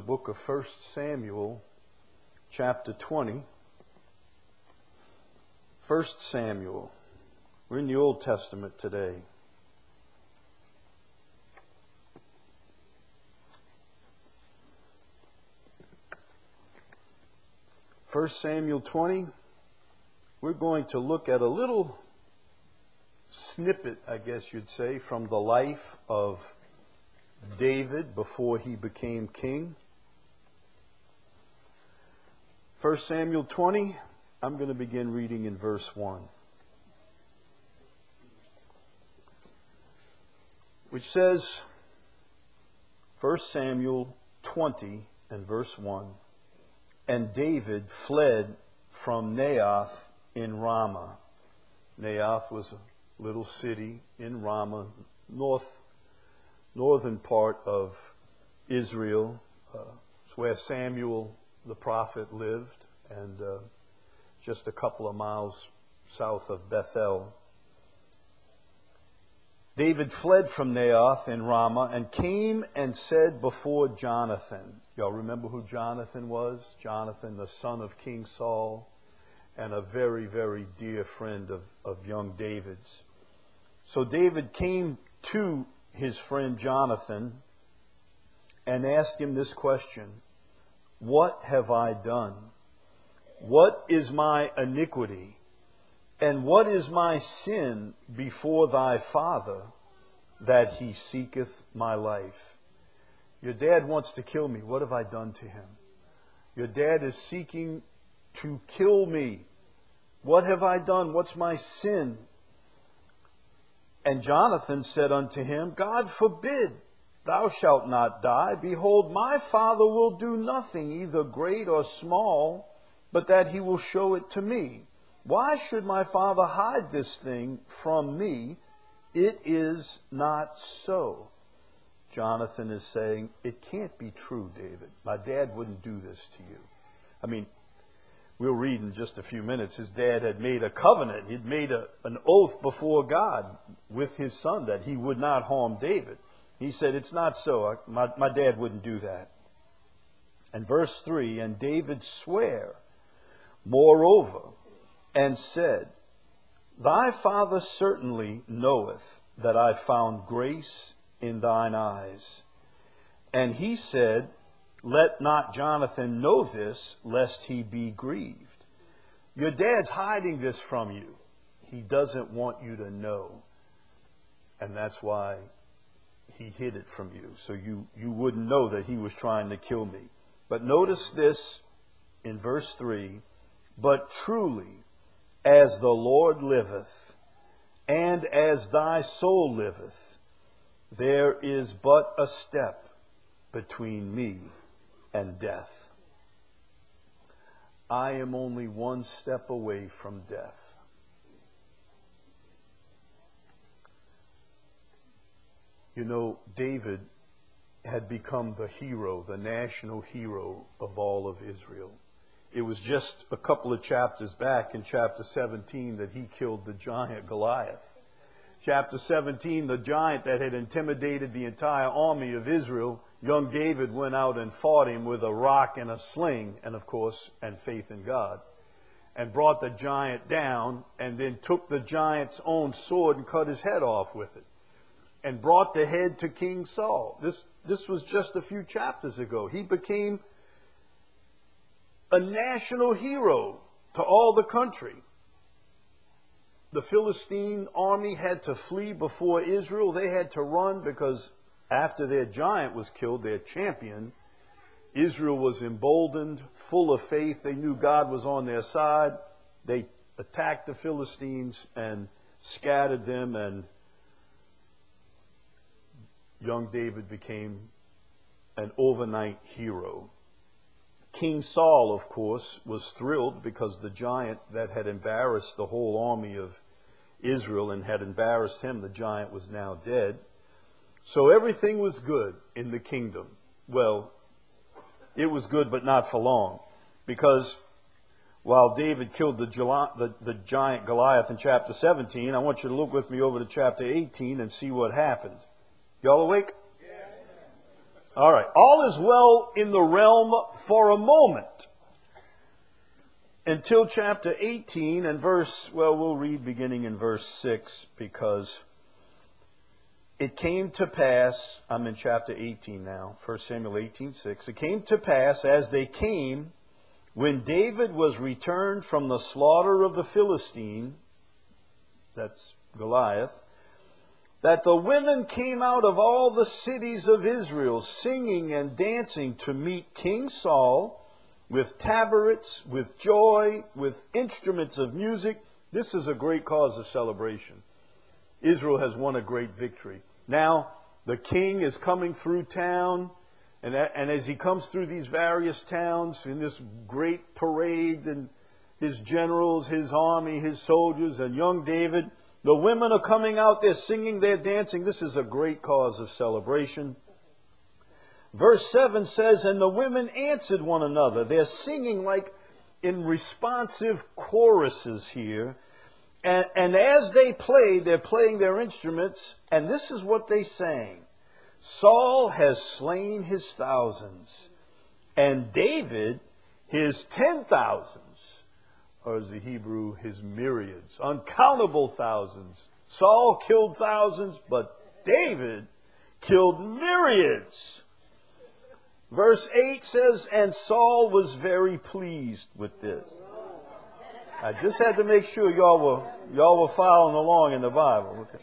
book of 1 Samuel, chapter 20. 1 Samuel. We're in the Old Testament today. First Samuel 20, we're going to look at a little snippet, I guess you'd say, from the life of David before he became king. 1 Samuel 20, I'm going to begin reading in verse 1. Which says, 1 Samuel 20 and verse 1, and David fled from Naioth in Ramah. Naioth was a little city in Ramah, northern part of Israel. It's where Samuel the prophet lived, and just a couple of miles south of Bethel. David fled from Naioth in Ramah and came and said before Jonathan. Y'all remember who Jonathan was? Jonathan, the son of King Saul, and a very, very dear friend of young David's. So David came to his friend Jonathan and asked him this question: what have I done? What is my iniquity? And what is my sin before thy father, that he seeketh my life? Your dad wants to kill me. What have I done to him? Your dad is seeking to kill me. What have I done? What's my sin? And Jonathan said unto him, God forbid, thou shalt not die. Behold, my father will do nothing, either great or small, but that he will show it to me. Why should my father hide this thing from me? It is not so. Jonathan is saying, it can't be true, David. My dad wouldn't do this to you. I mean, we'll read in just a few minutes. His dad had made a covenant. He'd made an oath before God with his son that he would not harm David. He said, it's not so. My dad wouldn't do that. And verse 3, and David sware, moreover, and said, thy father certainly knoweth that I found grace in thine eyes. And he said, let not Jonathan know this, lest he be grieved. Your dad's hiding this from you. He doesn't want you to know. And that's why he hid it from you, so you wouldn't know that he was trying to kill me. But notice this in verse 3, but truly, as the Lord liveth, and as thy soul liveth, there is but a step between me and death. I am only one step away from death. You know, David had become the hero, the national hero of all of Israel. It was just a couple of chapters back in chapter 17 that he killed the giant Goliath. Chapter 17, the giant that had intimidated the entire army of Israel, young David went out and fought him with a rock and a sling, and of course, and faith in God, and brought the giant down, and then took the giant's own sword and cut his head off with it, and brought the head to King Saul. This was just a few chapters ago. He became a national hero to all the country. The Philistine army had to flee before Israel. They had to run because after their giant was killed, their champion, Israel was emboldened, full of faith. They knew God was on their side. They attacked the Philistines and scattered them, and young David became an overnight hero. King Saul, of course, was thrilled because the giant that had embarrassed the whole army of Israel and had embarrassed him, the giant was now dead. So everything was good in the kingdom. Well, it was good, but not for long. Because while David killed the giant Goliath in chapter 17, I want you to look with me over to chapter 18 and see what happened. Y'all awake? All right. All is well in the realm for a moment. Until chapter 18 and we'll read beginning in verse 6, because it came to pass, I'm in chapter 18 now, 1 Samuel 18:6. It came to pass as they came, when David was returned from the slaughter of the Philistine, that's Goliath, that the women came out of all the cities of Israel, singing and dancing to meet King Saul, with tabrets, with joy, with instruments of music. This is a great cause of celebration. Israel has won a great victory. Now, the king is coming through town, and as he comes through these various towns in this great parade, and his generals, his army, his soldiers, and young David, the women are coming out, they're singing, they're dancing. This is a great cause of celebration. Verse 7 says, and the women answered one another. They're singing like in responsive choruses here. And as they played, they're playing their instruments, and this is what they sang. Saul has slain his thousands, and David his 10,000s, or as the Hebrew, his myriads, uncountable thousands. Saul killed thousands, but David killed myriads. Verse 8 says, and Saul was very pleased with this. I just had to make sure y'all were following along in the Bible. Okay.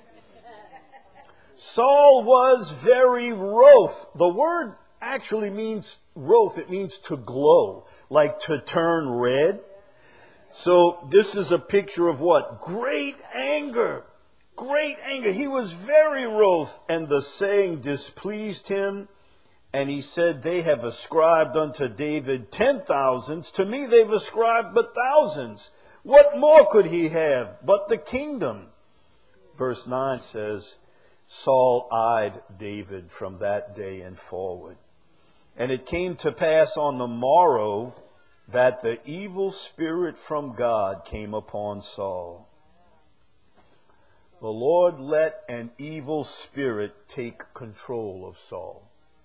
Saul was very wroth. The word actually means wroth. It means to glow, like to turn red. So this is a picture of what? Great anger. Great anger. He was very wroth, and the saying displeased him. And he said, they have ascribed unto David 10,000s. To me they've ascribed but thousands. What more could he have but the kingdom? Verse 9 says, Saul eyed David from that day and forward. And it came to pass on the morrow that the evil spirit from God came upon Saul. The Lord let an evil spirit take control of Saul.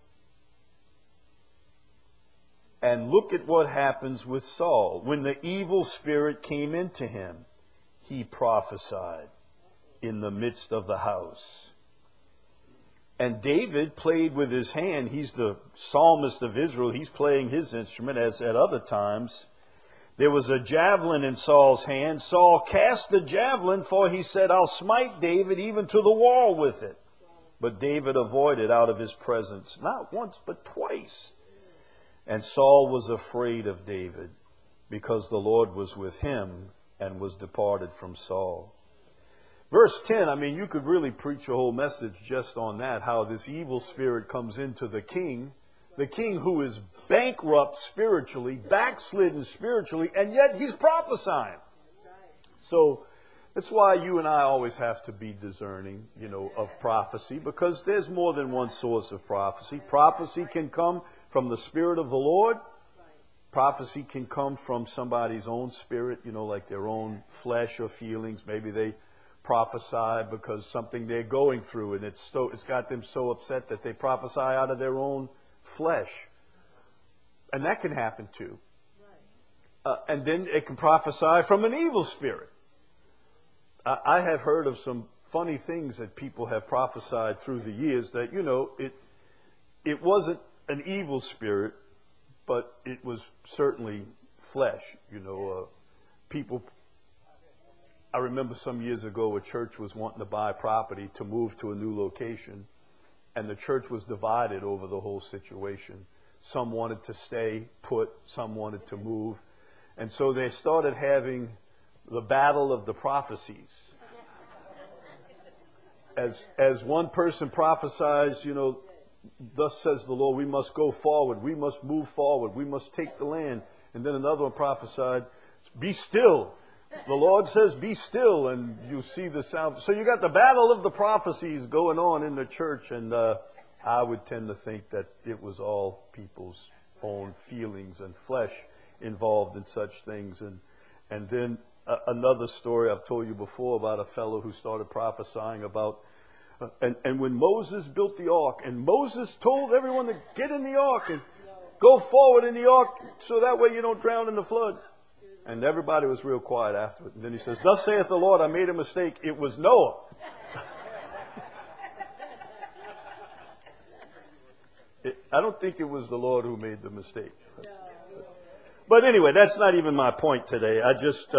And look at what happens with Saul. When the evil spirit came into him, he prophesied in the midst of the house. And David played with his hand. He's the psalmist of Israel. He's playing his instrument, as at other times. There was a javelin in Saul's hand. Saul cast the javelin, for he said, I'll smite David even to the wall with it. But David avoided out of his presence, not once, but twice. And Saul was afraid of David, because the Lord was with him and was departed from Saul. Verse 10, you could really preach a whole message just on that, how this evil spirit comes into the king who is bankrupt spiritually, backslidden spiritually, and yet he's prophesying. So that's why you and I always have to be discerning, of prophecy, because there's more than one source of prophecy. Prophecy can come from the Spirit of the Lord. Prophecy can come from somebody's own spirit, like their own flesh or feelings. Maybe they prophesy because something they're going through, and it's got them so upset that they prophesy out of their own flesh. And that can happen too. And then it can prophesy from an evil spirit. I have heard of some funny things that people have prophesied through the years that, it wasn't an evil spirit, but it was certainly flesh. People. I remember some years ago a church was wanting to buy property to move to a new location, and the church was divided over the whole situation. Some wanted to stay put, some wanted to move. And so they started having the battle of the prophecies. As one person prophesies, thus says the Lord, we must go forward, we must move forward, we must take the land. And then another one prophesied, be still. The Lord says, be still, and you see the sound. So you got the battle of the prophecies going on in the church, and I would tend to think that it was all people's own feelings and flesh involved in such things. And then another story I've told you before about a fellow who started prophesying about And when Moses built the ark, and Moses told everyone to get in the ark and go forward in the ark so that way you don't drown in the flood. And everybody was real quiet afterward. And then he says, "Thus saith the Lord, I made a mistake. It was Noah." I don't think it was the Lord who made the mistake. But anyway, that's not even my point today. I just,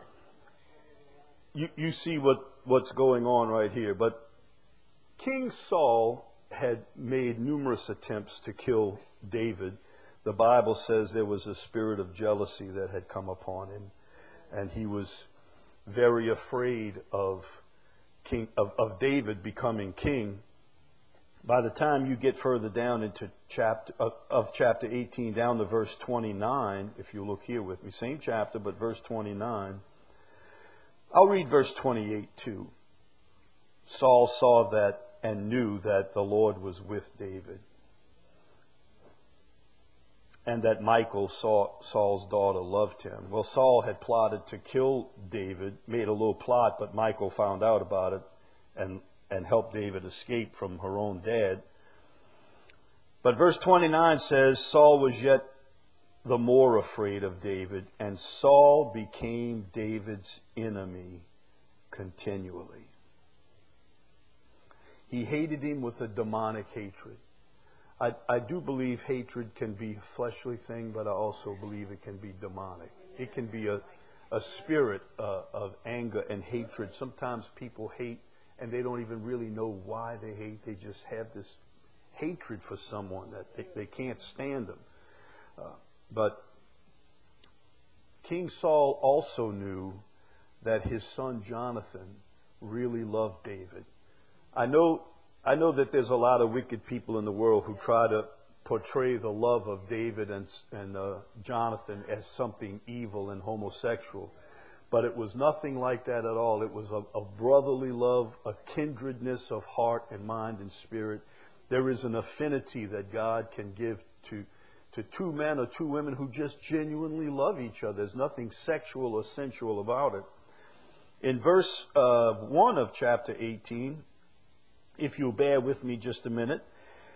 you see what's going on right here. But King Saul had made numerous attempts to kill David. The Bible says there was a spirit of jealousy that had come upon him, and he was very afraid of David becoming king. By the time you get further down into chapter 18, down to verse 29, if you look here with me, same chapter, but verse 29, I'll read verse 28 too. Saul saw that and knew that the Lord was with David, and that Michal, Saul's daughter, loved him. Well, Saul had plotted to kill David, made a little plot, but Michal found out about it and helped David escape from her own dad. But verse 29 says, Saul was yet the more afraid of David, and Saul became David's enemy continually. He hated him with a demonic hatred. I do believe hatred can be a fleshly thing, but I also believe it can be demonic. It can be a spirit of anger and hatred. Sometimes people hate and they don't even really know why they hate. They just have this hatred for someone that they can't stand them. But King Saul also knew that his son Jonathan really loved David. I know that there's a lot of wicked people in the world who try to portray the love of David and Jonathan as something evil and homosexual. But it was nothing like that at all. It was a brotherly love, a kindredness of heart and mind and spirit. There is an affinity that God can give to two men or two women who just genuinely love each other. There's nothing sexual or sensual about it. In verse 1 of chapter 18, if you'll bear with me just a minute,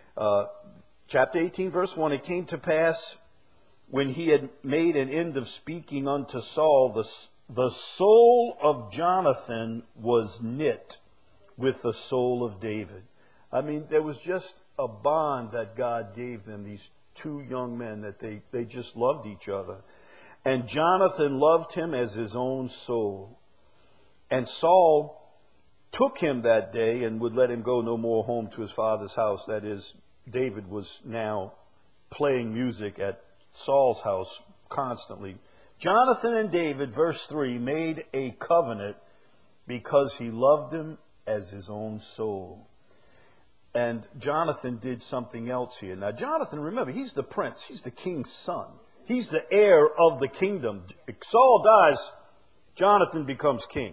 chapter 18, verse 1, it came to pass when he had made an end of speaking unto Saul, the soul of Jonathan was knit with the soul of David. I mean, there was just a bond that God gave them, these two young men, that they just loved each other. And Jonathan loved him as his own soul. And Saul took him that day and would let him go no more home to his father's house. That is, David was now playing music at Saul's house constantly. Jonathan and David, verse 3, made a covenant because he loved him as his own soul. And Jonathan did something else here. Now, Jonathan, remember, he's the prince. He's the king's son. He's the heir of the kingdom. If Saul dies, Jonathan becomes king.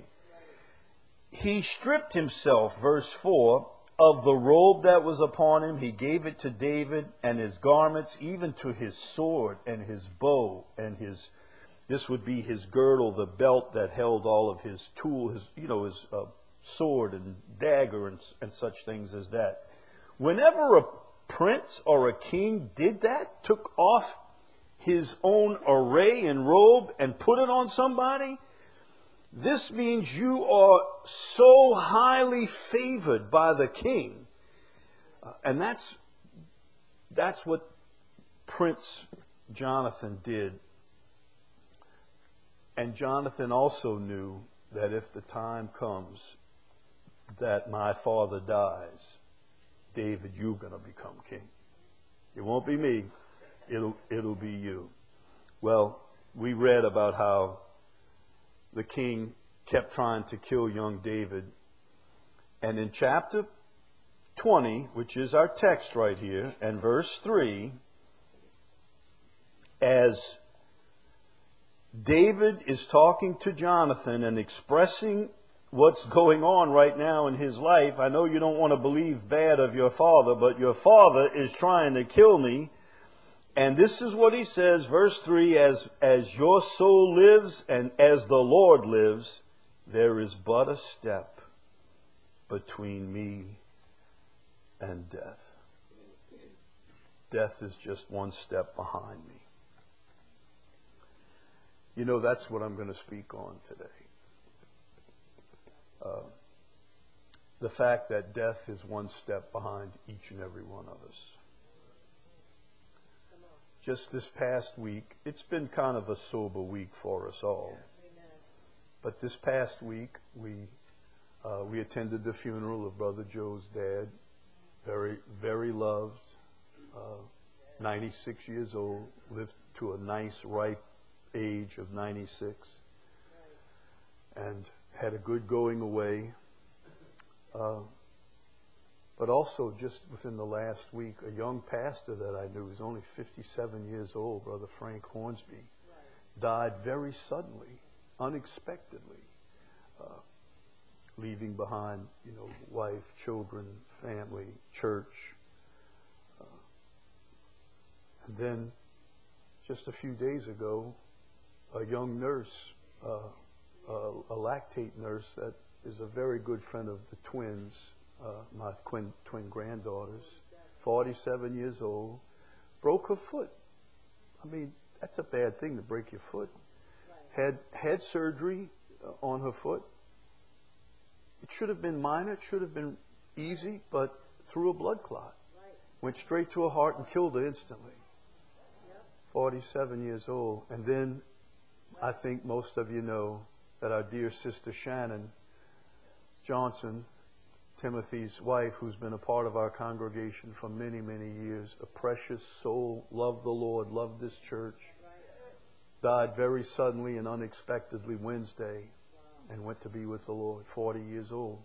He stripped himself, verse 4, of the robe that was upon him. He gave it to David, and his garments, even to his sword and his bow and this would be his girdle, the belt that held all of his tools, his sword and dagger and such things as that. Whenever a prince or a king did that, took off his own array and robe and put it on somebody, this means you are so highly favored by the king. And that's what Prince Jonathan did. And Jonathan also knew that if the time comes that my father dies, David, you're going to become king. It won't be me. It'll be you. Well, we read about how the king kept trying to kill young David. And in chapter 20, which is our text right here, and verse 3, as David is talking to Jonathan and expressing what's going on right now in his life. I know you don't want to believe bad of your father, but your father is trying to kill me. And this is what he says, verse 3, as your soul lives and as the Lord lives, there is but a step between me and death. Death is just one step behind me. You know, that's what I'm going to speak on today. The fact that death is one step behind each and every one of us. Just this past week, it's been kind of a sober week for us all. But this past week, we attended the funeral of Brother Joe's dad. Very, very loved. 96 years old. Lived to a nice, ripe age of 96. And had a good going away. But also, just within the last week, a young pastor that I knew, was only 57 years old, Brother Frank Hornsby, died very suddenly, unexpectedly, leaving behind, wife, children, family, church. And then, just a few days ago, a young nurse, a lactate nurse that is a very good friend of the twins, my twin granddaughters, 47 years old, broke her foot. I mean, that's a bad thing to break your foot. Had surgery on her foot. It should have been minor, it should have been easy, but through a blood clot. Went straight to her heart and killed her instantly. 47 years old. And then, I think most of you know that our dear sister Shannon Johnson, Timothy's wife, who's been a part of our congregation for many, many years, a precious soul, loved the Lord, loved this church, died very suddenly and unexpectedly Wednesday and went to be with the Lord, 40 years old.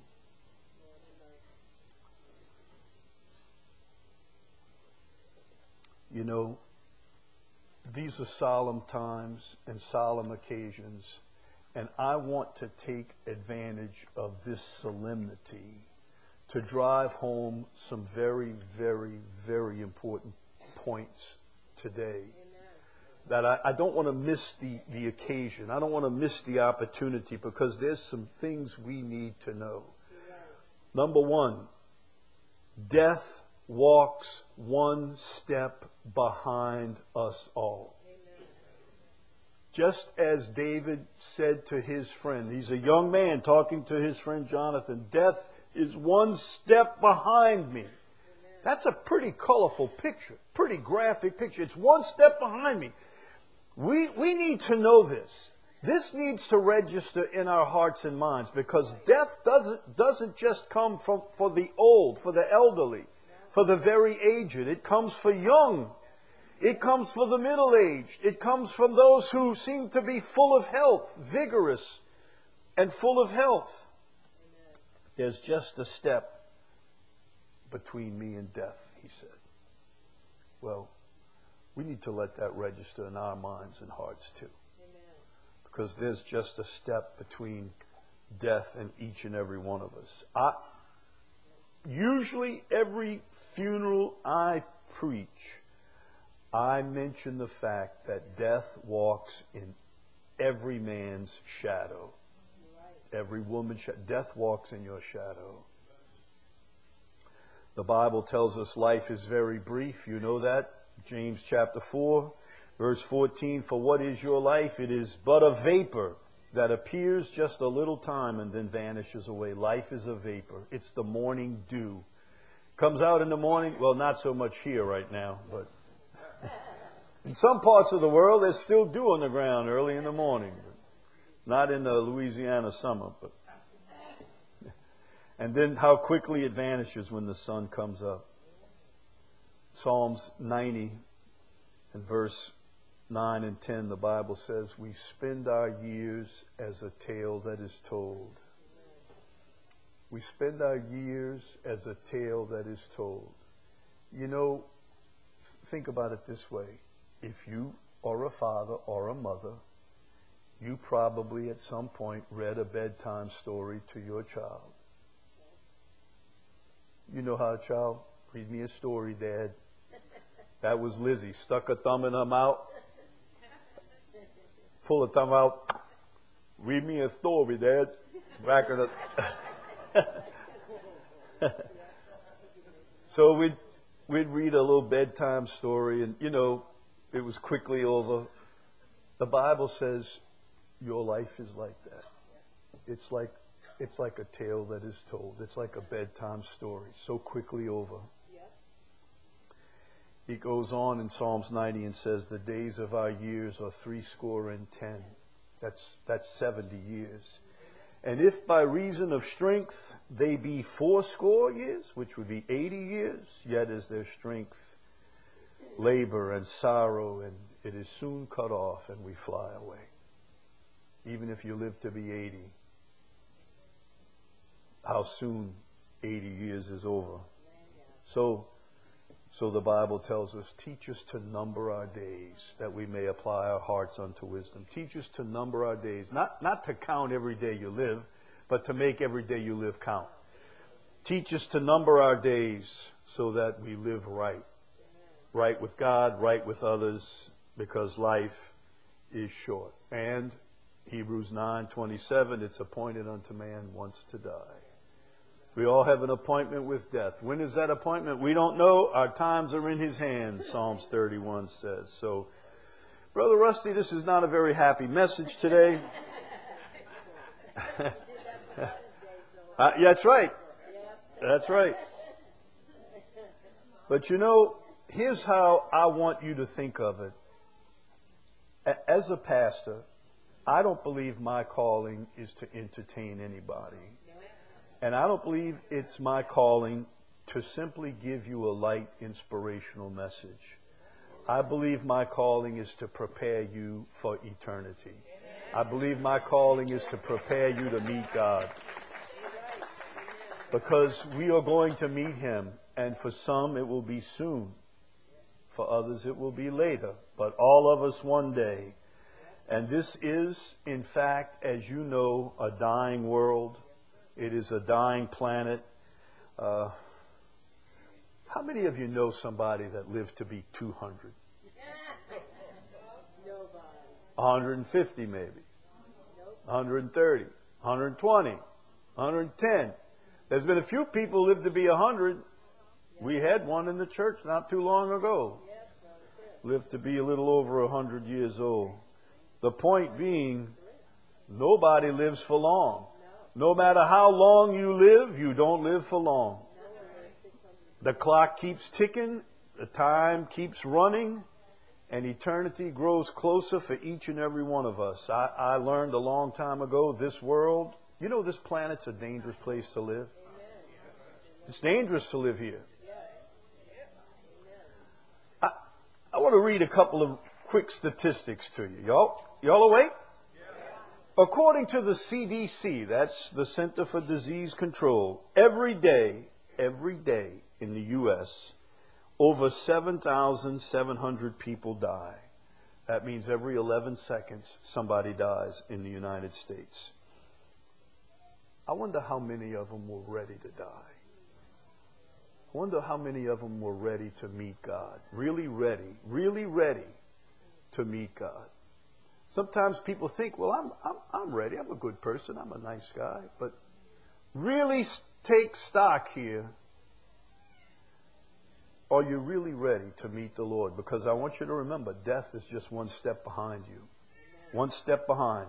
You know, these are solemn times and solemn occasions, and I want to take advantage of this solemnity to drive home some very, very, very important points today. That I don't want to miss the occasion. I don't want to miss the opportunity, because there's some things we need to know. Number one, death walks one step behind us all. Just as David said to his friend, he's a young man talking to his friend Jonathan, death is one step behind me. That's a pretty colorful picture, pretty graphic picture. It's one step behind me. We need to know this. This needs to register in our hearts and minds, because death doesn't just come for the old, for the elderly, for the very aged. It comes for young. It comes for the middle-aged. It comes from those who seem to be full of health, vigorous and full of health. There's just a step between me and death, he said. Well, we need to let that register in our minds and hearts too. Amen. Because there's just a step between death and each and every one of us. Usually every funeral I preach, I mention the fact that death walks in every man's shadow. Every woman's shadow. Death walks in your shadow. The Bible tells us life is very brief. You know that? James chapter 4, verse 14. For what is your life? It is but a vapor that appears just a little time and then vanishes away. Life is a vapor. It's the morning dew. Comes out in the morning. Well, not so much here right now, but in some parts of the world, there's still dew on the ground early in the morning. Not in the Louisiana summer, but. And then how quickly it vanishes when the sun comes up. Psalms 90 and verse 9 and 10, the Bible says, we spend our years as a tale that is told. We spend our years as a tale that is told. You know, think about it this way. If you are a father or a mother, you probably at some point read a bedtime story to your child. You know how a child, read me a story, Dad. That was Lizzie. Stuck her thumb in her mouth. Pull her thumb out. Read me a story, Dad. Back in the... So we'd read a little bedtime story, and it was quickly over. The Bible says your life is like that. It's like a tale that is told. It's like a bedtime story, so quickly over. He goes on in Psalms 90 and says, the days of our years are 70. That's 70 years. And if by reason of strength they be 80 years, which would be 80 years, yet is their strength labor and sorrow, and it is soon cut off, and we fly away. Even if you live to be 80, how soon 80 years is over. So the Bible tells us, teach us to number our days, that we may apply our hearts unto wisdom. Teach us to number our days, not to count every day you live, but to make every day you live count. Teach us to number our days so that we live right. Right with God, right with others, because life is short. And Hebrews 9:27, it's appointed unto man once to die. We all have an appointment with death. When is that appointment? We don't know. Our times are in his hands, Psalms 31 says. So, Brother Rusty, this is not a very happy message today. That's right. That's right. But here's how I want you to think of it. As a pastor, I don't believe my calling is to entertain anybody. And I don't believe it's my calling to simply give you a light, inspirational message. I believe my calling is to prepare you for eternity. I believe my calling is to prepare you to meet God. Because we are going to meet Him, and for some it will be soon. For others it will be later. But all of us one day. And this is, in fact, as you know, a dying world. It is a dying planet. How many of you know somebody that lived to be 200? 150 maybe. 130. 120. 110. There's been a few people who lived to be 100. We had one in the church not too long ago. Lived to be a little over 100 years old. The point being, nobody lives for long. No matter how long you live, you don't live for long. The clock keeps ticking, the time keeps running, and eternity grows closer for each and every one of us. I learned a long time ago, this world, this planet's a dangerous place to live. It's dangerous to live here. I want to read a couple of quick statistics to you. Y'all awake? According to the CDC, that's the Center for Disease Control, every day in the U.S., over 7,700 people die. That means every 11 seconds somebody dies in the United States. I wonder how many of them were ready to die. I wonder how many of them were ready to meet God. Really ready to meet God. Sometimes people think, well, I'm ready. I'm a good person. I'm a nice guy. But really take stock here. Are you really ready to meet the Lord? Because I want you to remember, death is just one step behind you. One step behind.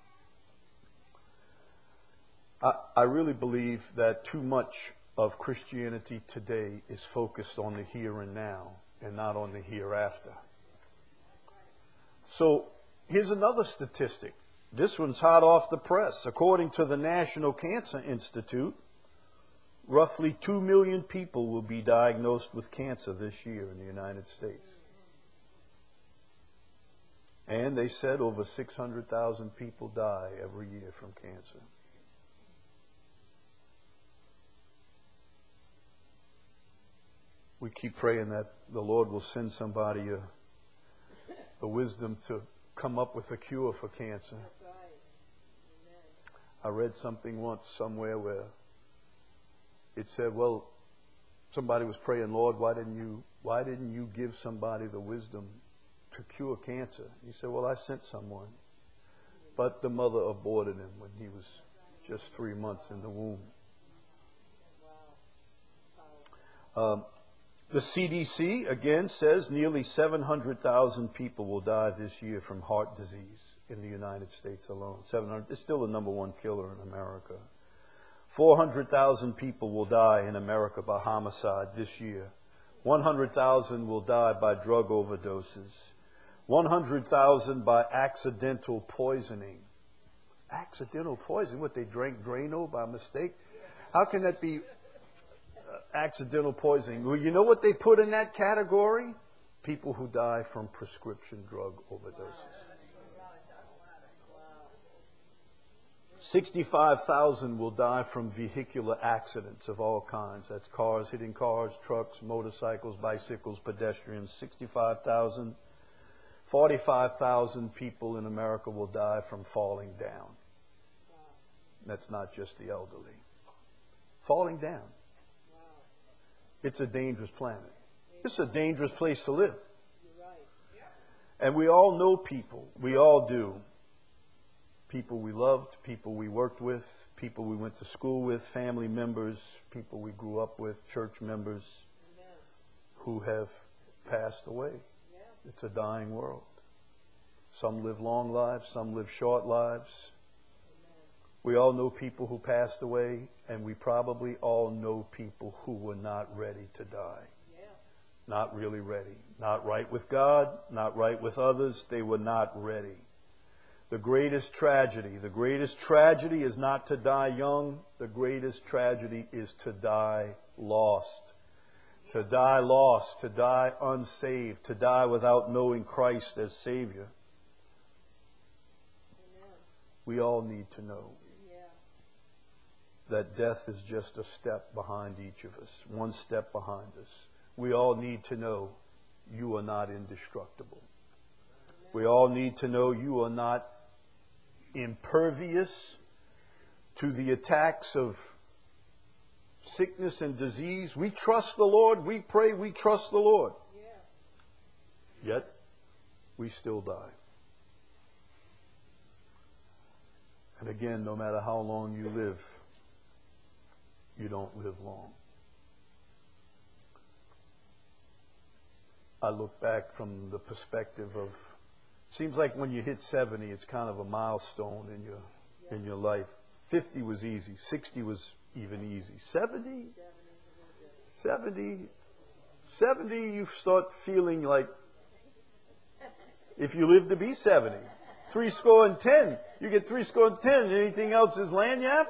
I really believe that too much of Christianity today is focused on the here and now and not on the hereafter. So, here's another statistic. This one's hot off the press. According to the National Cancer Institute, roughly 2 million people will be diagnosed with cancer this year in the United States. And they said over 600,000 people die every year from cancer. We keep praying that the Lord will send somebody the wisdom to come up with a cure for cancer. I read something once somewhere where it said, well, somebody was praying, Lord, why didn't you give somebody the wisdom to cure cancer? He said, well, I sent someone. But the mother aborted him when he was just 3 months in the womb. The CDC, again, says nearly 700,000 people will die this year from heart disease in the United States alone. 700, it's still the number one killer in America. 400,000 people will die in America by homicide this year. 100,000 will die by drug overdoses. 100,000 by accidental poisoning. Accidental poisoning? What, they drank Drano by mistake? How can that be accidental poisoning? Well, you know what they put in that category? People who die from prescription drug overdoses. 65,000 will die from vehicular accidents of all kinds. That's cars hitting cars, trucks, motorcycles, bicycles, pedestrians. 65,000. 45,000 people in America will die from falling down. That's not just the elderly. Falling down. It's a dangerous planet. It's a dangerous place to live. And we all know people. We all do. People we loved, people we worked with, people we went to school with, family members, people we grew up with, church members who have passed away. It's a dying world. Some live long lives, some live short lives. We all know people who passed away, and we probably all know people who were not ready to die. Not really ready. Not right with God, not right with others. They were not ready. The greatest tragedy is not to die young. The greatest tragedy is to die lost. To die lost, to die unsaved, to die without knowing Christ as Savior. We all need to know that death is just a step behind each of us, one step behind us. We all need to know you are not indestructible. We all need to know you are not impervious to the attacks of sickness and disease. We trust the Lord. We pray. We trust the Lord. Yet, we still die. And again, no matter how long you live, you don't live long. I look back from the perspective of, seems like when you hit 70, it's kind of a milestone in your life. 50 was easy. 60 was even easy. 70, you start feeling like, if you live to be 70, 70. You get 70. Anything else is lagniappe?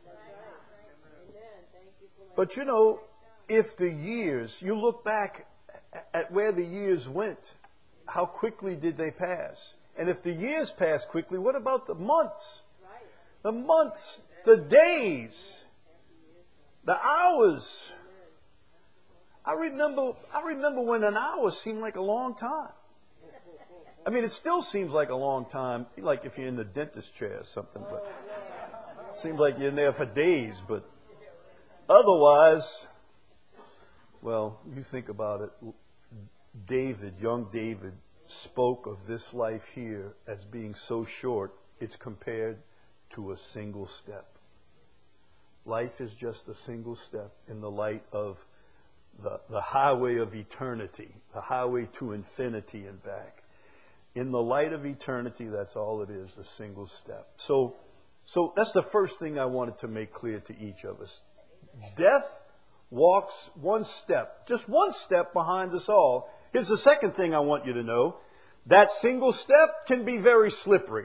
But you know, if the years, you look back at where the years went, how quickly did they pass? And if the years pass quickly, what about the months? The months, the days, the hours. I remember when an hour seemed like a long time. I mean, it still seems like a long time, like if you're in the dentist chair or something, but it seems like you're in there for days, but otherwise, well, you think about it. Young David, spoke of this life here as being so short, it's compared to a single step. Life is just a single step in the light of the highway of eternity, the highway to infinity and back. In the light of eternity, that's all it is, a single step. So that's the first thing I wanted to make clear to each of us. Death walks one step, just one step behind us all. Here's the second thing I want you to know. That single step can be very slippery.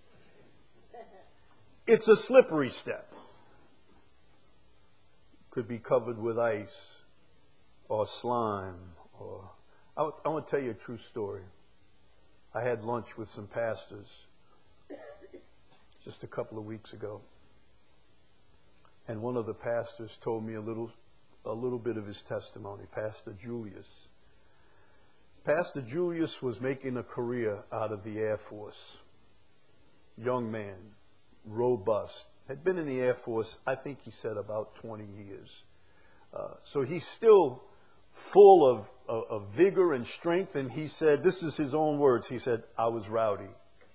It's a slippery step. Could be covered with ice or slime. I want to tell you a true story. I had lunch with some pastors just a couple of weeks ago. And one of the pastors told me a little bit of his testimony, Pastor Julius. Pastor Julius was making a career out of the Air Force. Young man, robust. Had been in the Air Force, I think he said, about 20 years. So he's still full of vigor and strength. And he said, this is his own words, he said, I was rowdy.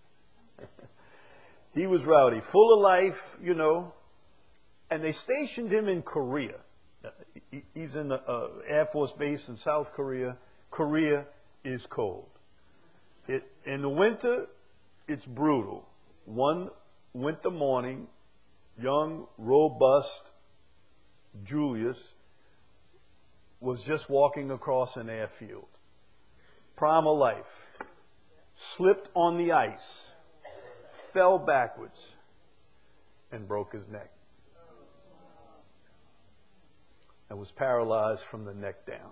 He was rowdy, full of life, you know. And they stationed him in Korea. He's in the Air Force base in South Korea. Korea is cold. In the winter, it's brutal. One winter morning, young, robust Julius was just walking across an airfield. Prime of life. Slipped on the ice. Fell backwards. And broke his neck. And was paralyzed from the neck down.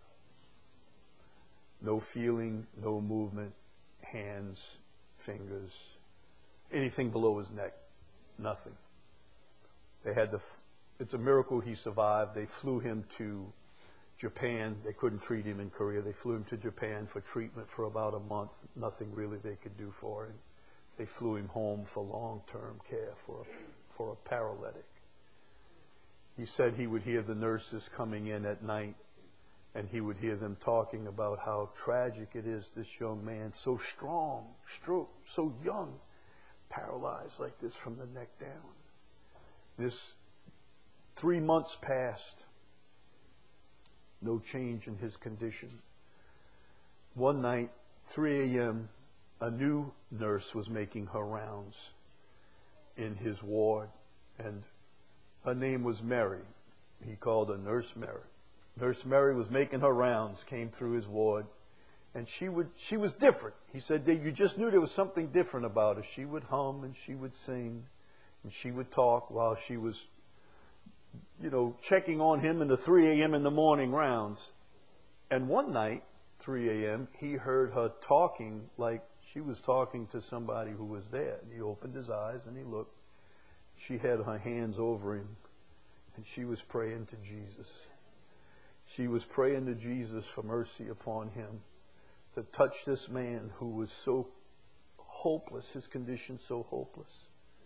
No feeling, no movement, hands, fingers, anything below his neck, nothing. It's a miracle he survived. They flew him to Japan. They couldn't treat him in Korea. They flew him to Japan for treatment for about a month. Nothing really they could do for him. They flew him home for long-term care for a paralytic. He said he would hear the nurses coming in at night, and he would hear them talking about how tragic it is, this young man, so strong, so young, paralyzed like this from the neck down. This 3 months passed. No change in his condition. One night, 3 a.m., a new nurse was making her rounds in his ward, and her name was Mary. He called her Nurse Mary. Nurse Mary was making her rounds, came through his ward, and she was different. He said that you just knew there was something different about her. She would hum and she would sing and she would talk while she was, checking on him in the 3 a.m. in the morning rounds. And one night, 3 a.m., he heard her talking like she was talking to somebody who was there. And he opened his eyes and he looked. She had her hands over him and she was praying to Jesus. She was praying to Jesus for mercy upon him, to touch this man who was so hopeless, his condition so hopeless.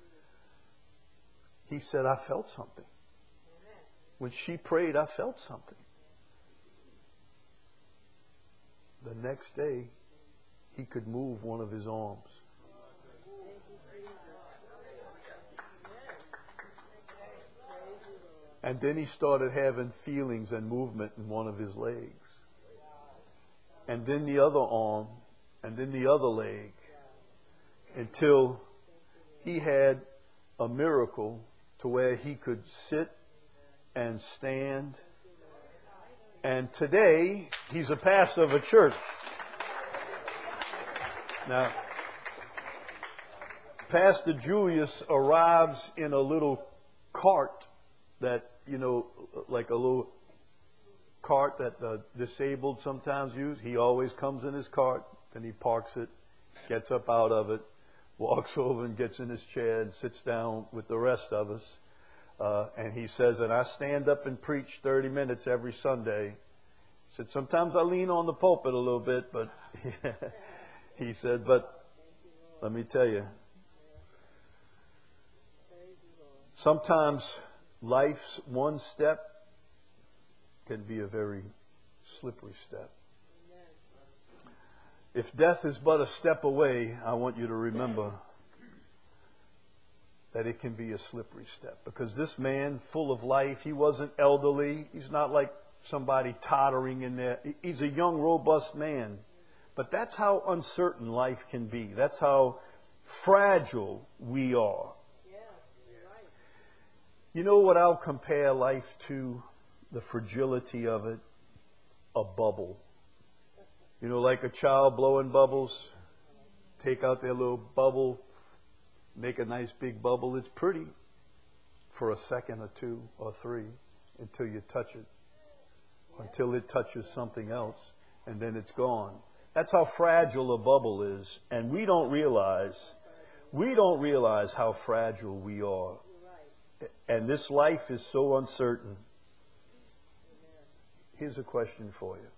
He said, I felt something. When she prayed, I felt something. The next day, he could move one of his arms. And then he started having feelings and movement in one of his legs. And then the other arm, and then the other leg, until he had a miracle to where he could sit and stand. And today, he's a pastor of a church. Now, Pastor Julius arrives in a little cart that, like a little cart that the disabled sometimes use. He always comes in his cart, then he parks it, gets up out of it, walks over and gets in his chair and sits down with the rest of us. And he says, and I stand up and preach 30 minutes every Sunday. He said, sometimes I lean on the pulpit a little bit, but he said, but let me tell you, sometimes life's one step can be a very slippery step. If death is but a step away, I want you to remember that it can be a slippery step. Because this man, full of life, he wasn't elderly. He's not like somebody tottering in there. He's a young, robust man. But that's how uncertain life can be. That's how fragile we are. You know what I'll compare life to? The fragility of it? A bubble. Like a child blowing bubbles. Take out their little bubble, make a nice big bubble. It's pretty for a second or two or three until you touch it. Until it touches something else, and then it's gone. That's how fragile a bubble is. And we don't realize how fragile we are. And this life is so uncertain. Here's a question for you.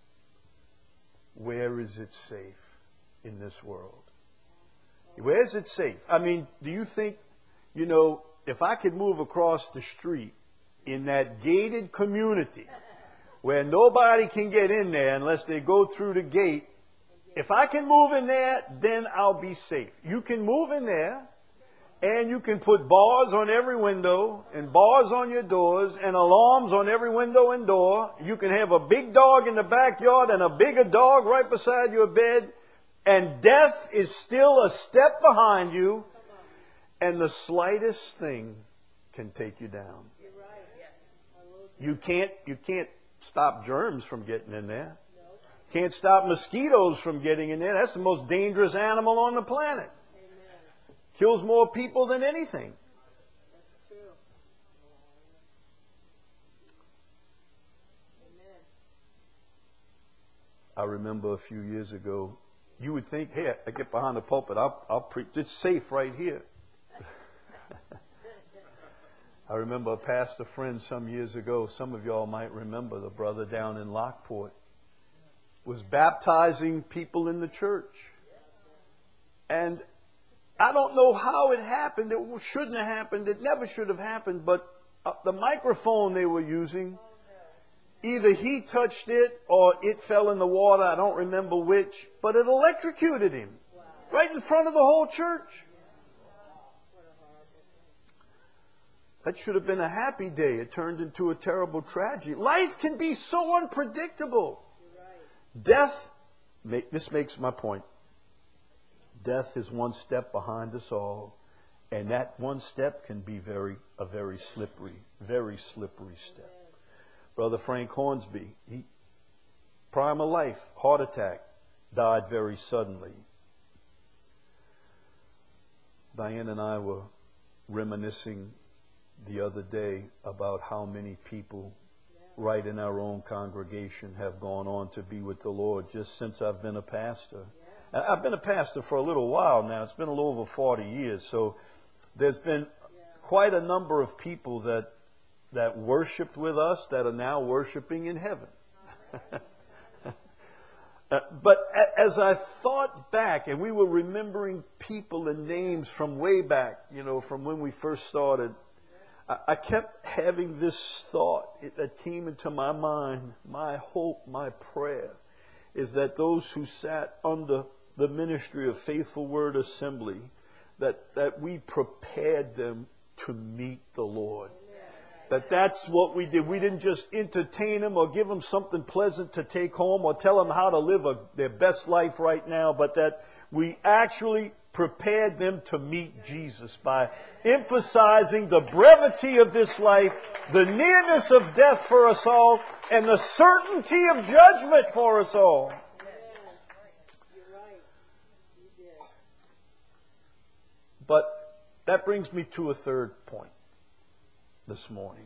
Where is it safe in this world? Where is it safe? I mean, do you think, if I could move across the street in that gated community where nobody can get in there unless they go through the gate, if I can move in there, then I'll be safe. You can move in there. And you can put bars on every window and bars on your doors and alarms on every window and door. You can have a big dog in the backyard and a bigger dog right beside your bed. And death is still a step behind you. And the slightest thing can take you down. You can't stop germs from getting in there. Can't stop mosquitoes from getting in there. That's the most dangerous animal on the planet. Kills more people than anything. I remember a few years ago, you would think, hey, I get behind the pulpit, I'll preach. It's safe right here. I remember a pastor friend some years ago, some of y'all might remember, the brother down in Lockport, was baptizing people in the church. And I don't know how it happened. It shouldn't have happened. It never should have happened. But the microphone they were using, either he touched it or it fell in the water. I don't remember which. But it electrocuted him right in front of the whole church. That should have been a happy day. It turned into a terrible tragedy. Life can be so unpredictable. Death, this makes my point. Death is one step behind us all, and that one step can be a very slippery step. Brother Frank Hornsby, prime of life, heart attack, died very suddenly. Diane and I were reminiscing the other day about how many people right in our own congregation have gone on to be with the Lord just since I've been a pastor. And I've been a pastor for a little while now. It's been a little over 40 years. So there's been quite a number of people that worshiped with us that are now worshiping in heaven. But as I thought back, and we were remembering people and names from way back, from when we first started, I kept having this thought that came into my mind. My hope, my prayer is that those who sat under the ministry of Faithful Word Assembly, that we prepared them to meet the Lord. That's what we did. We didn't just entertain them or give them something pleasant to take home or tell them how to live their best life right now, but that we actually prepared them to meet Jesus by emphasizing the brevity of this life, the nearness of death for us all, and the certainty of judgment for us all. But that brings me to a third point this morning.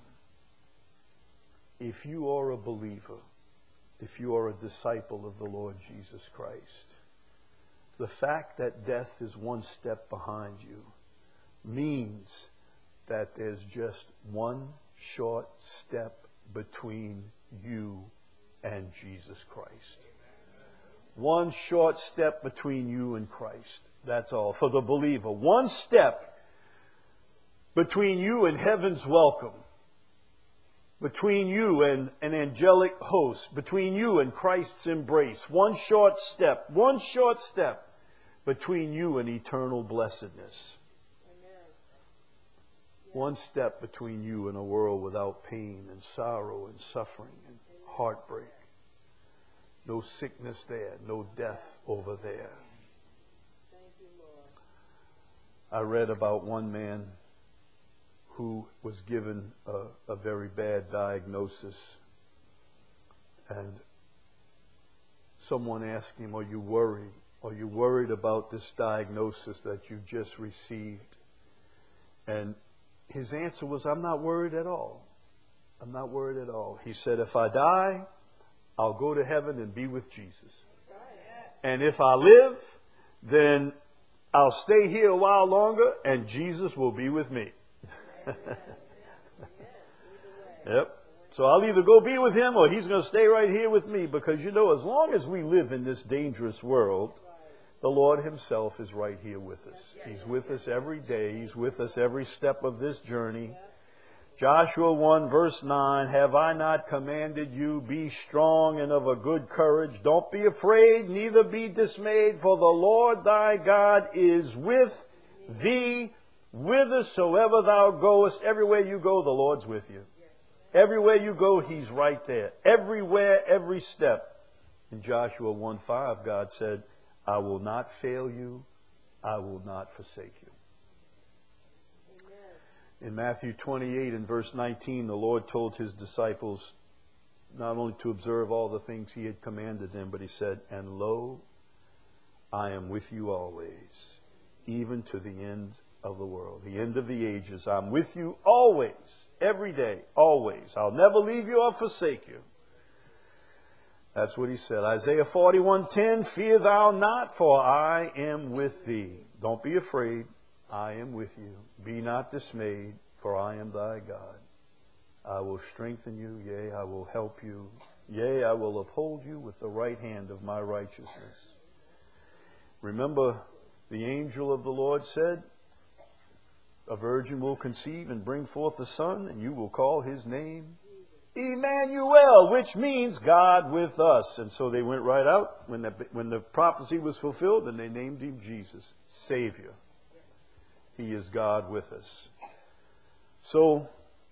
If you are a believer, if you are a disciple of the Lord Jesus Christ, the fact that death is one step behind you means that there's just one short step between you and Jesus Christ. One short step between you and Christ. That's all. For the believer. One step between you and heaven's welcome. Between you and an angelic host. Between you and Christ's embrace. One short step. One short step between you and eternal blessedness. One step between you and a world without pain and sorrow and suffering and heartbreak. No sickness there, no death over there. I read about one man who was given a very bad diagnosis, and someone asked him, "Are you worried? Are you worried about this diagnosis that you just received?" And his answer was, "I'm not worried at all. I'm not worried at all." He said, "If I die, I'll go to heaven and be with Jesus. And if I live, then I'll stay here a while longer and Jesus will be with me." Yep. So I'll either go be with him or he's going to stay right here with me, because as long as we live in this dangerous world, the Lord himself is right here with us. He's with us every day. He's with us every step of this journey. Joshua 1 verse 9, "Have I not commanded you, be strong and of a good courage. Don't be afraid, neither be dismayed, for the Lord thy God is with thee Whithersoever thou goest, everywhere you go, the Lord's with you. Everywhere you go, He's right there. Everywhere, every step. In Joshua 1:5, God said, I will not fail you. I will not forsake you. Amen. In Matthew 28 and verse 19, the Lord told His disciples not only to observe all the things He had commanded them, but He said, and lo, I am with you always, even to the end of the world, the end of the ages. I'm with you always, every day, always. I'll never leave you or forsake you. That's what He said. Isaiah 41:10, fear thou not, for I am with thee. Don't be afraid. I am with you. Be not dismayed, for I am thy God. I will strengthen you. Yea, I will help you. Yea, I will uphold you with the right hand of my righteousness. Remember, the angel of the Lord said, a virgin will conceive and bring forth a son, and you will call his name Emmanuel, which means God with us. And so they went right out when the prophecy was fulfilled, and they named him Jesus, Savior. He is God with us. So,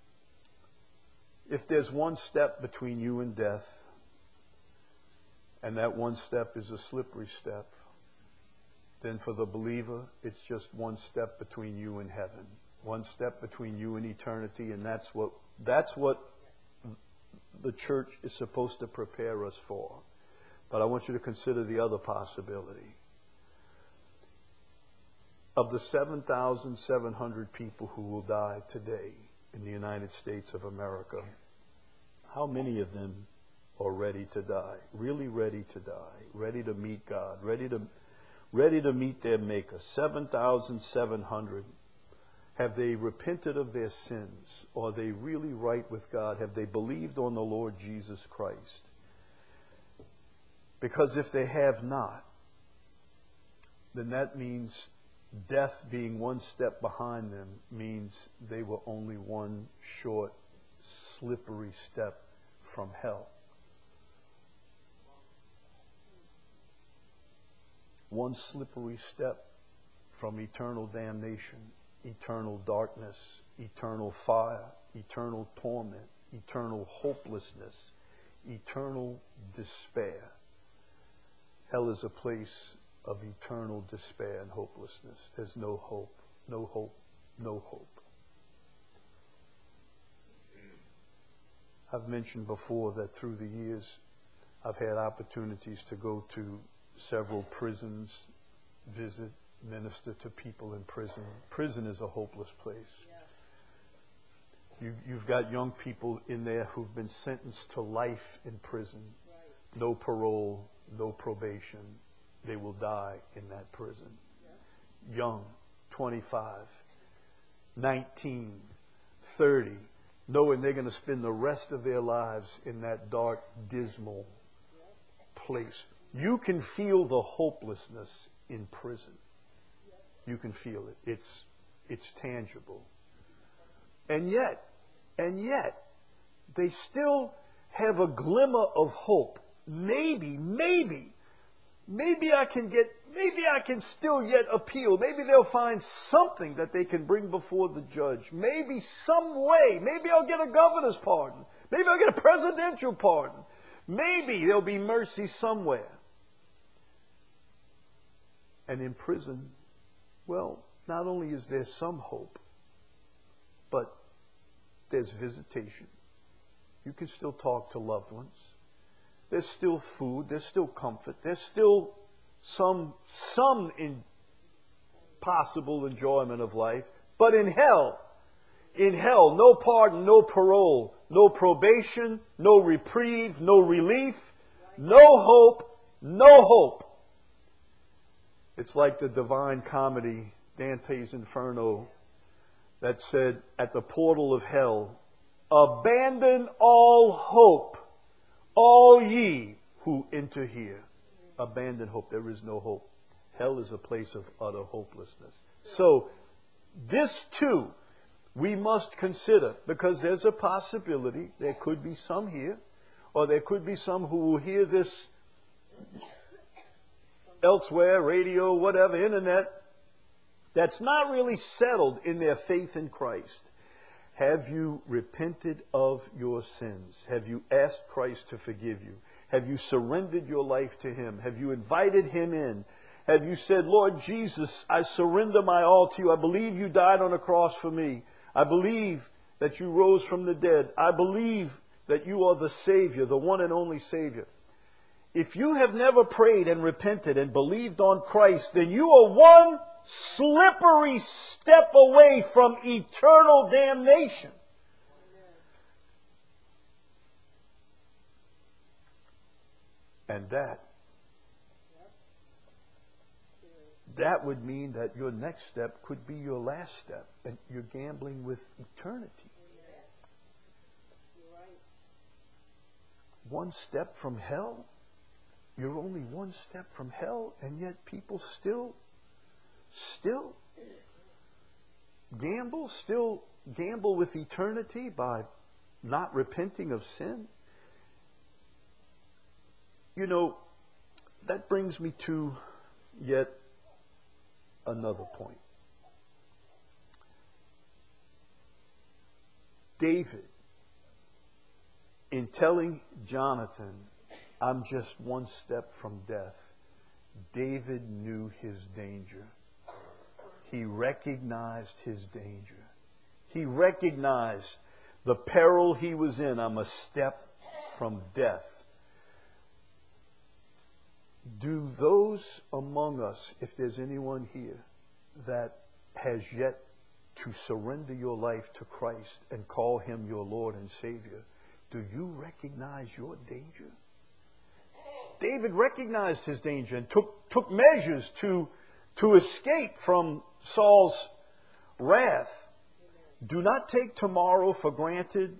if there's one step between you and death, and that one step is a slippery step, then for the believer, it's just one step between you and heaven. One step between you and eternity, and that's what the church is supposed to prepare us for. But I want you to consider the other possibility. Of the 7,700 people who will die today in the United States of America, how many of them are ready to die? Really ready to die, ready to meet God, ready to meet their Maker. 7,700. Have they repented of their sins? Are they really right with God? Have they believed on the Lord Jesus Christ? Because if they have not, then that means death being one step behind them means they were only one short, slippery step from hell. One slippery step from eternal damnation, eternal darkness, eternal fire, eternal torment, eternal hopelessness, eternal despair. Hell is a place of eternal despair and hopelessness. There's no hope, no hope, no hope. I've mentioned before that through the years I've had opportunities to go to several prisons, visit, minister to people in prison. Prison is a hopeless place. You've got young people in there who've been sentenced to life in prison. No parole, no probation. They will die in that prison. Young, 25, 19, 30, knowing they're going to spend the rest of their lives in that dark, dismal place. You can feel the hopelessness in prison. You can feel it. It's tangible. And yet, they still have a glimmer of hope. Maybe I can still yet appeal. Maybe they'll find something that they can bring before the judge. Maybe some way. Maybe I'll get a governor's pardon. Maybe I'll get a presidential pardon. Maybe there'll be mercy somewhere. And in prison, well, not only is there some hope, but there's visitation. You can still talk to loved ones. There's still food. There's still comfort. There's still some possible enjoyment of life. But in hell, no pardon, no parole, no probation, no reprieve, no relief, no hope, no hope. It's like the Divine Comedy, Dante's Inferno, that said, at the portal of hell, abandon all hope, all ye who enter here. Abandon hope. There is no hope. Hell is a place of utter hopelessness. So, this too, we must consider, because there's a possibility, there could be some here, or there could be some who will hear this elsewhere, radio, whatever, internet, that's not really settled in their faith in Christ. Have you repented of your sins? Have you asked Christ to forgive you? Have you surrendered your life to Him? Have you invited Him in? Have you said, Lord Jesus, I surrender my all to you. I believe you died on the cross for me. I believe that you rose from the dead. I believe that you are the Savior, the one and only Savior. If you have never prayed and repented and believed on Christ, then you are one slippery step away from eternal damnation. And that would mean that your next step could be your last step, and you're gambling with eternity. One step from hell? You're only one step from hell, and yet people still gamble with eternity by not repenting of sin. You know, that brings me to yet another point. David, in telling Jonathan, I'm just one step from death, David knew his danger. He recognized his danger. He recognized the peril he was in. I'm a step from death. Do those among us, if there's anyone here that has yet to surrender your life to Christ and call Him your Lord and Savior, do you recognize your danger? David recognized his danger and took measures to escape from Saul's wrath. Do not take tomorrow for granted.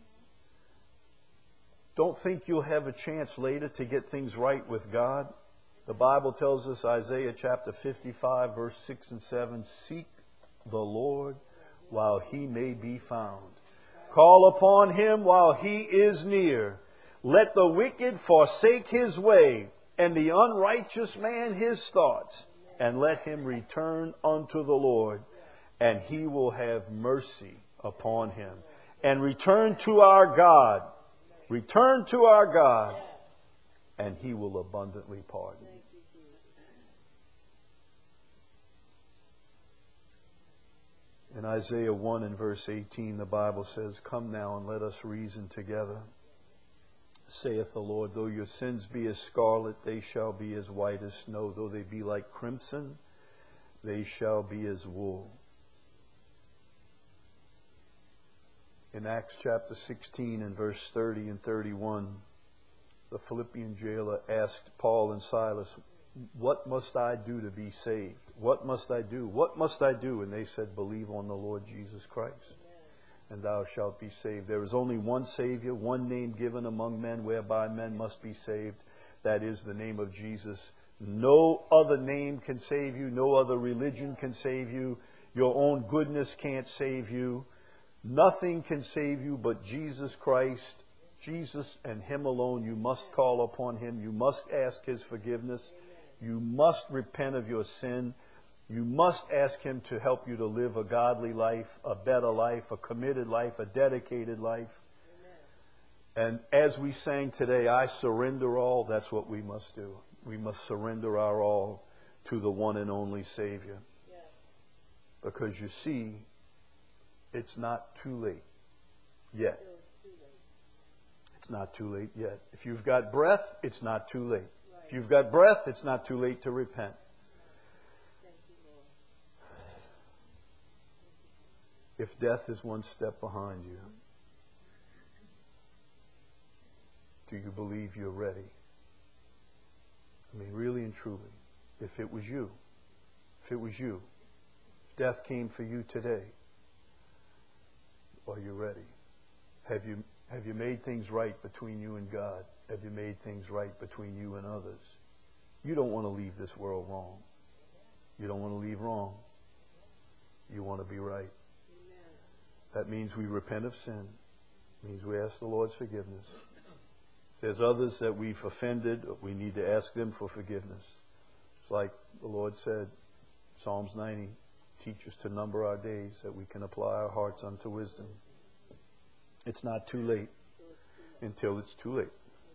Don't think you'll have a chance later to get things right with God. The Bible tells us, Isaiah chapter 55, verse 6 and 7, seek the Lord while He may be found. Call upon Him while He is near. Let the wicked forsake his way, and the unrighteous man his thoughts, and let him return unto the Lord, and He will have mercy upon him. And return to our God. Return to our God, and He will abundantly pardon. In Isaiah 1 and verse 18, the Bible says, come now and let us reason together. Saith the Lord, though your sins be as scarlet, they shall be as white as snow. Though they be like crimson, they shall be as wool. In Acts chapter 16 and verse 30 and 31, the Philippian jailer asked Paul and Silas, what must I do to be saved? What must I do? What must I do? And they said, believe on the Lord Jesus Christ, and thou shalt be saved. There is only one Savior, one name given among men whereby men must be saved. That is the name of Jesus. No other name can save you. No other religion can save you. Your own goodness can't save you. Nothing can save you but Jesus Christ. Jesus and Him alone. You must call upon Him. You must ask His forgiveness. You must repent of your sin. You must ask Him to help you to live a godly life, a better life, a committed life, a dedicated life. Amen. And as we sang today, I surrender all, that's what we must do. We must surrender our all to the one and only Savior. Yes. Because you see, it's not too late yet. It's not too late yet. If you've got breath, it's not too late. Right. If you've got breath, it's not too late to repent. If death is one step behind you, do you believe you're ready? I mean, really and truly, if it was you, if death came for you today, are you ready? Have you made things right between you and God? Have you made things right between you and others? You don't want to leave this world wrong. You don't want to leave wrong. You want to be right. That means we repent of sin. It means we ask the Lord's forgiveness. If there's others that we've offended, we need to ask them for forgiveness. It's like the Lord said, Psalms 90, Teach us to number our days that we can apply our hearts unto wisdom. It's not too late until it's too late.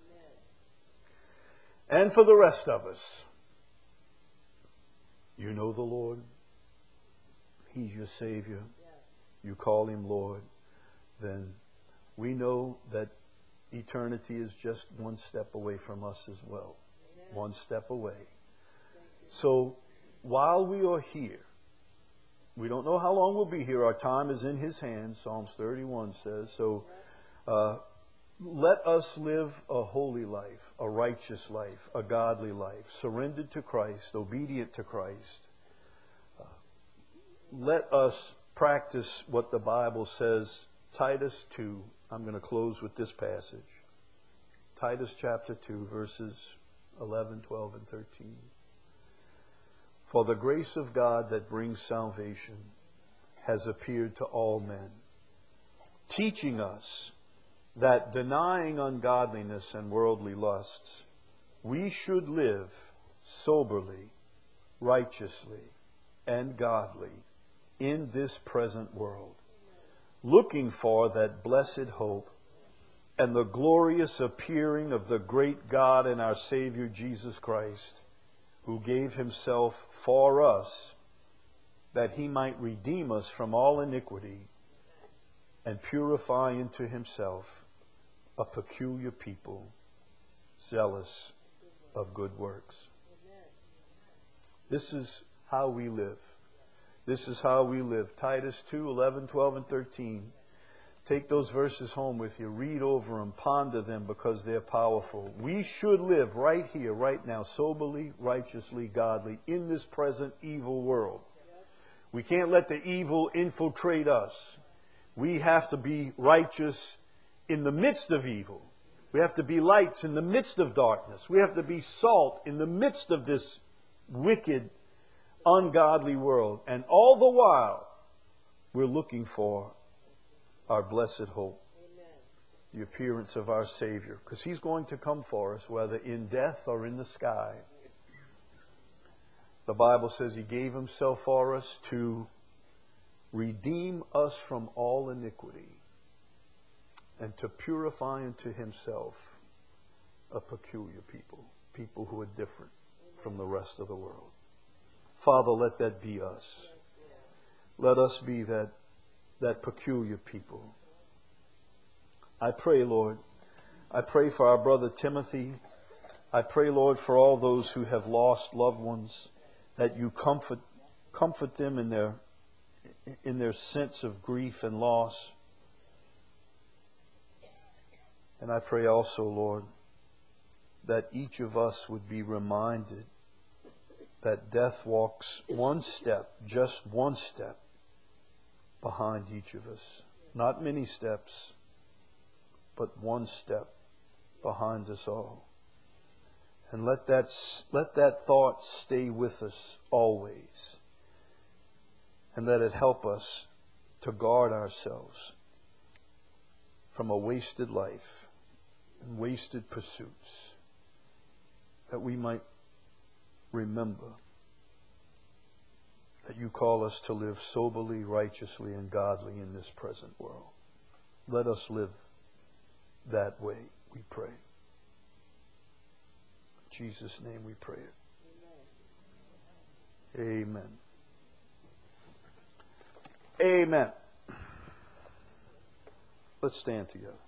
And for the rest of us, you know the Lord. He's your Savior. You call Him Lord. Then we know that eternity is just one step away from us as well. One step away. So while we are here, we don't know how long we'll be here. Our time is in His hands, Psalms 31 says. So let us live a holy life, a righteous life, a godly life, surrendered to Christ, obedient to Christ. Let us practice what the Bible says. Titus 2, I'm going to close with this passage. Titus chapter 2, verses 11, 12, and 13. For the grace of God that brings salvation has appeared to all men, teaching us that denying ungodliness and worldly lusts, we should live soberly, righteously, and godly in this present world, looking for that blessed hope and the glorious appearing of the great God and our Savior Jesus Christ, who gave Himself for us, that He might redeem us from all iniquity and purify into Himself a peculiar people, zealous of good works. This is how we live. This is how we live. Titus 2, 11, 12, and 13. Take those verses home with you. Read over them. Ponder them because they're powerful. We should live right here, right now, soberly, righteously, godly, in this present evil world. We can't let the evil infiltrate us. We have to be righteous in the midst of evil. We have to be lights in the midst of darkness. We have to be salt in the midst of this wicked, ungodly world. And all the while, we're looking for our blessed hope. Amen. The appearance of our Savior. Because He's going to come for us, whether in death or in the sky. The Bible says He gave Himself for us to redeem us from all iniquity and to purify unto Himself a peculiar people. People who are different from the rest of the world. Father, let that be us. Let us be that peculiar people. I pray, Lord, I pray for our brother Timothy. I pray, Lord, for all those who have lost loved ones, that you comfort them in their sense of grief and loss. And I pray also, Lord, that each of us would be reminded that death walks one step, just one step, behind each of us. Not many steps, but one step behind us all. And let that thought stay with us always. And let it help us to guard ourselves from a wasted life and wasted pursuits, that we might remember that you call us to live soberly, righteously, and godly in this present world. Let us live that way, we pray. In Jesus' name we pray it. Amen. Amen. Let's stand together.